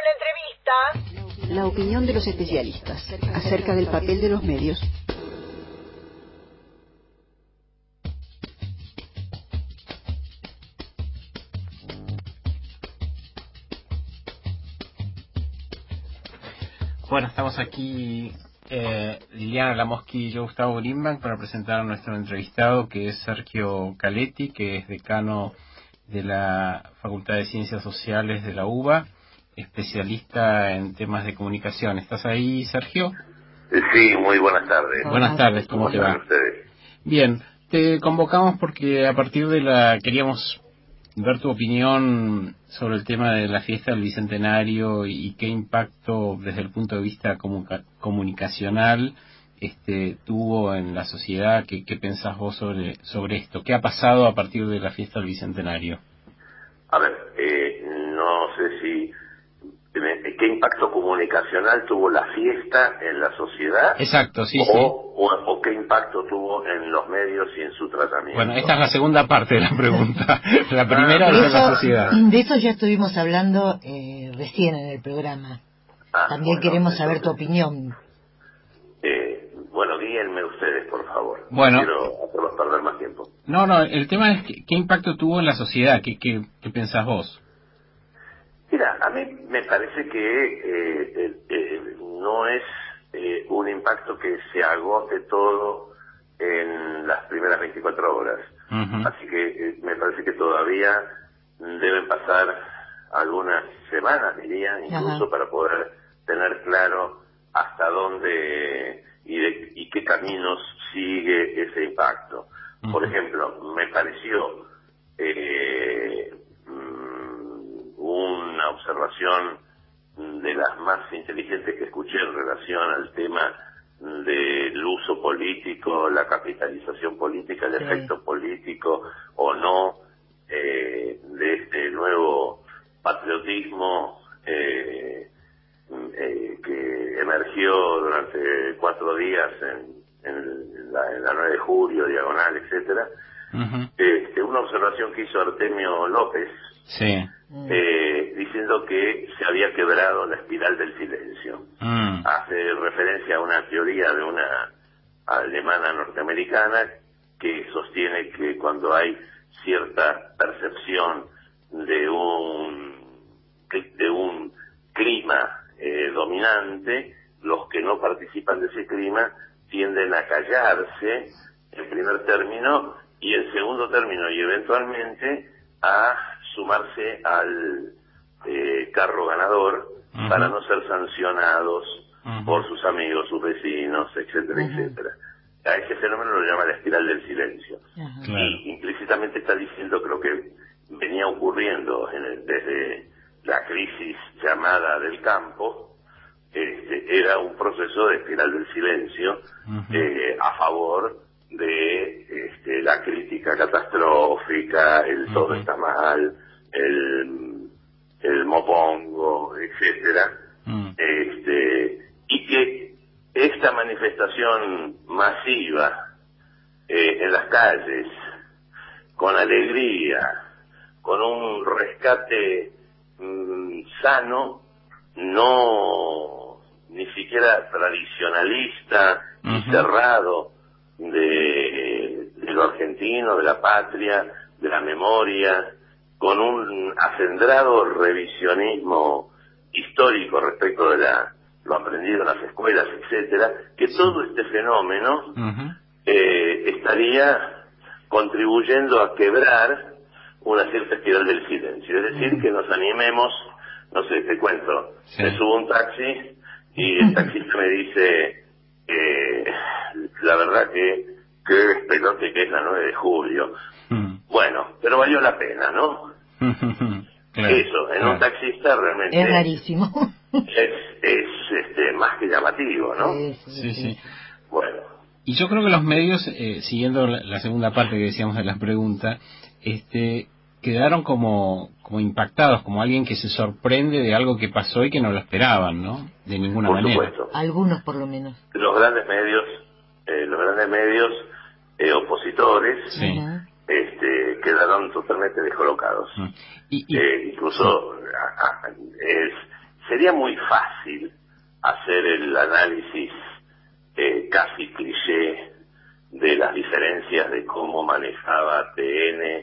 entrevista. La opinión de los especialistas acerca del papel de los medios. Bueno, estamos aquí, Liliana Lamosky y yo, Gustavo Grimbank, para presentar a nuestro entrevistado, que es Sergio Caletti, que es decano de la Facultad de Ciencias Sociales de la UBA, especialista en temas de comunicación. ¿Estás ahí, Sergio? Sí, muy buenas tardes. Buenas tardes, ¿cómo te va? Ustedes? Bien, te convocamos porque a partir de queríamos ver tu opinión sobre el tema de la fiesta del Bicentenario y qué impacto desde el punto de vista comunicacional tuvo en la sociedad. ¿Qué pensás vos sobre esto? ¿Qué ha pasado a partir de la fiesta del Bicentenario? A ver, no sé si... ¿Qué impacto comunicacional tuvo la fiesta en la sociedad? Exacto, sí, o qué impacto tuvo en los medios y en su tratamiento. Bueno, esta es la segunda parte de la pregunta. La primera es de la sociedad. De eso ya estuvimos hablando recién en el programa. También queremos saber tu opinión. Bueno, guíenme ustedes, por favor. Bueno, no quiero hacerlos perder más tiempo. No, el tema es qué impacto tuvo en la sociedad. ¿Qué pensás vos? Mira, a mí me parece que no es un impacto que se agote todo en las primeras 24 horas. Uh-huh. Así que me parece que todavía deben pasar algunas semanas, diría, incluso Ajá. para poder tener claro hasta dónde y qué caminos sigue ese impacto. Uh-huh. Por ejemplo, me pareció una observación de las más inteligentes que escuché en relación al tema del uso político, la capitalización política, el efecto político o no de este nuevo patriotismo que emergió durante 4 días en la 9 de julio, diagonal, etcétera. Uh-huh. Una observación que hizo Artemio López, sí, diciendo que se había quebrado la espiral del silencio. Hace referencia a una teoría de una alemana norteamericana que sostiene que cuando hay cierta percepción de un clima dominante, los que no participan de ese clima tienden a callarse en primer término y en segundo término y eventualmente a sumarse al carro ganador. Uh-huh. Para no ser sancionados uh-huh. por sus amigos, sus vecinos, etcétera, uh-huh. etcétera. A ese fenómeno lo llama la espiral del silencio. Uh-huh. Claro. Y implícitamente está diciendo que lo que venía ocurriendo desde la crisis llamada del campo era un proceso de espiral del silencio uh-huh. A favor de la crítica catastrófica, el uh-huh. todo está mal, el mopongo, etcétera, y que esta manifestación masiva en las calles, con alegría, con un rescate sano, no ni siquiera tradicionalista uh-huh. y cerrado de lo argentino, de la patria, de la memoria, con un acendrado revisionismo histórico respecto de lo aprendido en las escuelas, etcétera, que todo este fenómeno uh-huh. Estaría contribuyendo a quebrar una cierta espiral del silencio. Es decir, uh-huh. que nos animemos, no sé, te cuento, me subo a un taxi y el taxista me dice, la verdad que qué espelote que es la 9 de julio. Bueno, pero valió la pena, ¿no? Claro, eso, en un taxista realmente es rarísimo. es más que llamativo, ¿no? Sí. Bueno. Y yo creo que los medios, siguiendo la segunda parte que decíamos de la pregunta, quedaron como impactados, como alguien que se sorprende de algo que pasó y que no lo esperaban, ¿no? De ninguna manera. Por supuesto. Algunos, por lo menos. Los grandes medios opositores sí. Quedaron totalmente descolocados. Y incluso sería muy fácil hacer el análisis casi cliché de las diferencias de cómo manejaba TN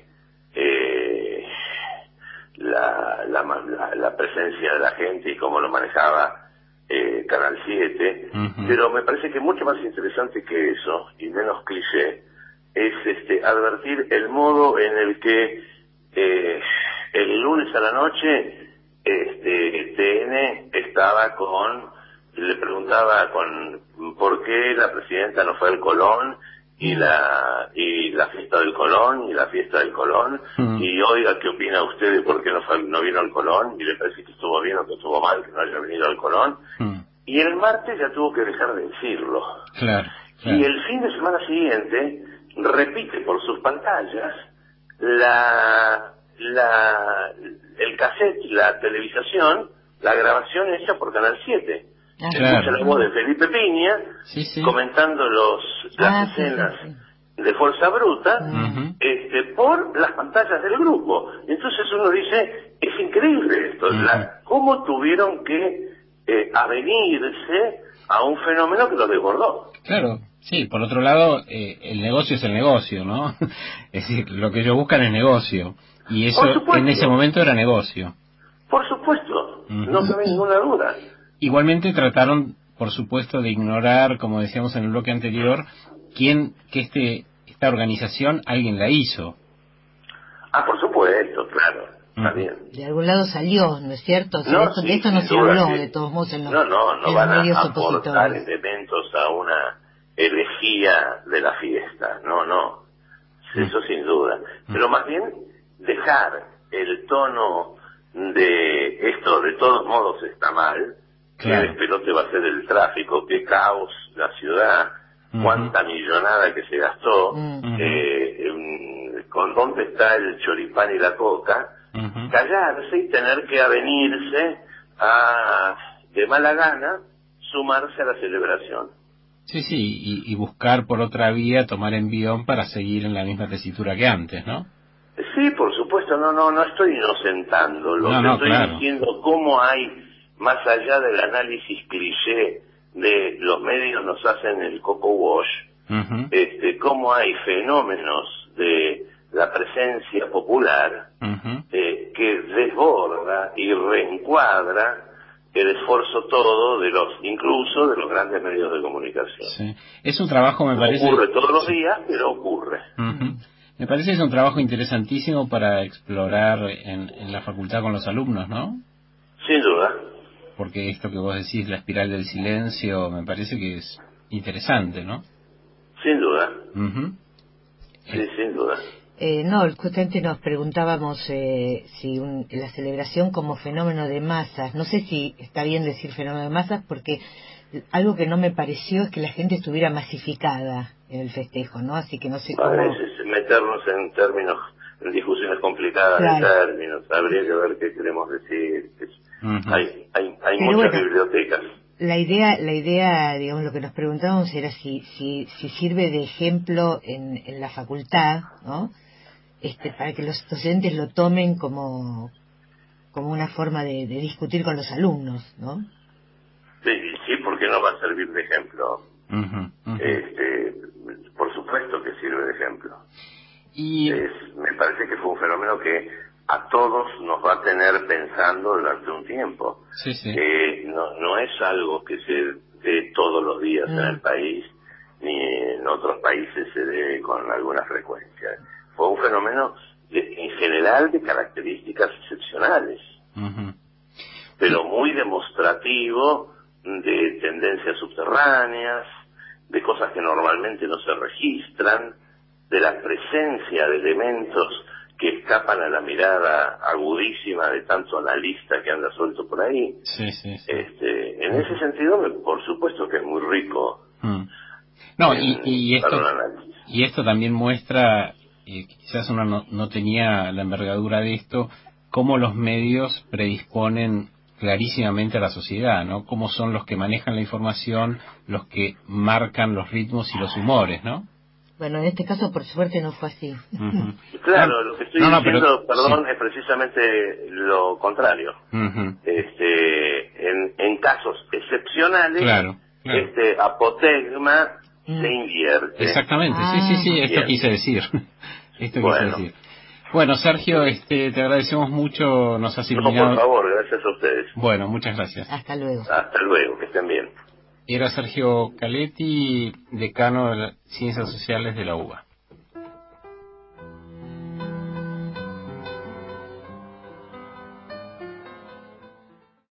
la presencia de la gente y cómo lo manejaba Canal 7, pero me parece que mucho más interesante que eso, y menos cliché, es advertir el modo en el que el lunes a la noche TN estaba le preguntaba por qué la presidenta no fue al Colón, y la fiesta del Colón, y la fiesta del Colón, y oiga, ¿qué opina usted de por qué no vino al Colón? Y le parece que estuvo bien o que estuvo mal que no haya venido al Colón. Y el martes ya tuvo que dejar de decirlo. Claro. Y el fin de semana siguiente repite por sus pantallas el cassette, la televisación, la grabación hecha por Canal 7. Se escucha la voz de Felipe Piña comentando las escenas de Fuerza Bruta por las pantallas del grupo. Entonces uno dice, es increíble esto, cómo tuvieron que avenirse a un fenómeno que los desbordó. Claro, sí, por otro lado, el negocio es el negocio, ¿no? Es decir, lo que ellos buscan es negocio, y eso en ese momento era negocio. Por supuesto, no cabe ninguna duda. Igualmente trataron, por supuesto, de ignorar, como decíamos en el bloque anterior, que esta organización alguien la hizo. Por supuesto, claro, está bien. De algún lado salió, ¿no es cierto? O sea, de esto no se habló, de todos modos, en los medios opositores. Van a aportar elementos a una herejía de la fiesta, no, eso sin duda. Pero más bien dejar el tono de esto, de todos modos está mal, que el despelote va a ser el tráfico, qué caos la ciudad, cuánta millonada que se gastó, con dónde está el choripán y la coca, callarse y tener que avenirse de mala gana, sumarse a la celebración. Sí, y buscar por otra vía, tomar envión para seguir en la misma tesitura que antes, ¿no? Sí, por supuesto, no estoy inocentando, estoy diciendo cómo hay, más allá del análisis cliché de los medios nos hacen el coco wash, cómo hay fenómenos de la presencia popular que desborda y reencuadra el esfuerzo todo incluso de los grandes medios de comunicación. Sí. Es un trabajo, me parece... Ocurre todos los días, pero ocurre. Me parece que es un trabajo interesantísimo para explorar en la facultad con los alumnos, ¿no? Sin duda. Porque esto que vos decís, la espiral del silencio, me parece que es interesante, ¿no? Sin duda. Sí, sin duda. No, justamente nos preguntábamos si la celebración como fenómeno de masas, no sé si está bien decir fenómeno de masas, porque algo que no me pareció es que la gente estuviera masificada en el festejo, ¿no? Así que no sé cómo... Es meternos en discusiones complicadas de términos, habría que ver qué queremos decir. Hay muchas bibliotecas. La idea, digamos, lo que nos preguntábamos era si sirve de ejemplo en la facultad, ¿no? Para que los docentes lo tomen como una forma de discutir con los alumnos, ¿no? Sí, porque no va a servir de ejemplo. Por supuesto que sirve de ejemplo. Me parece que fue un fenómeno que a todos nos va a tener pensando durante un tiempo. No es algo que se dé todos los días en el país, ni en otros países se dé con alguna frecuencia. Fue un fenómeno en general de características excepcionales, pero muy demostrativo de tendencias subterráneas, de cosas que normalmente no se registran, de la presencia de elementos que escapan a la mirada agudísima de tanto analista que anda suelto por ahí. En ese sentido, por supuesto que es muy rico. Y esto también muestra, quizás uno no tenía la envergadura de esto, cómo los medios predisponen clarísimamente a la sociedad, ¿no? Cómo son los que manejan la información, los que marcan los ritmos y los humores, ¿no? Bueno, en este caso, por suerte, no fue así. Claro, lo que estoy diciendo, es precisamente lo contrario. tradicionales, Claro. apotegma se invierte. Exactamente, sí, esto bien. quise decir. Esto Bueno. quise decir. Bueno, Sergio, te agradecemos mucho, nos has No, iluminado. por favor, gracias a ustedes. Bueno, muchas gracias. Hasta luego. Hasta luego, que estén bien. Era Sergio Caletti, decano de las Ciencias Sociales de la UBA.